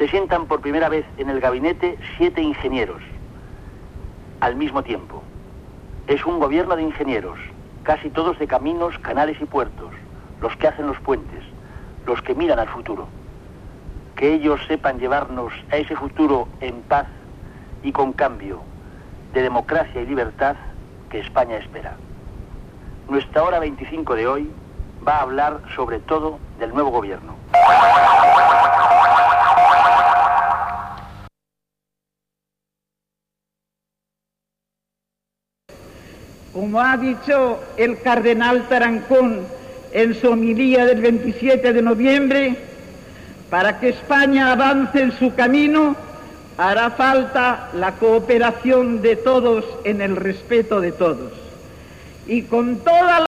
Se sientan por primera vez en el gabinete 7 ingenieros al mismo tiempo. Es un gobierno de ingenieros, casi todos de caminos, canales y puertos, los que hacen los puentes, los que miran al futuro. Que ellos sepan llevarnos a ese futuro en paz y con cambio, de democracia y libertad que España espera. Nuestra hora 25 de hoy va a hablar sobre todo del nuevo gobierno. Como ha dicho el cardenal Tarancón en su homilía del 27 de noviembre, para que España avance en su camino, hará falta la cooperación de todos en el respeto de todos. Y con toda la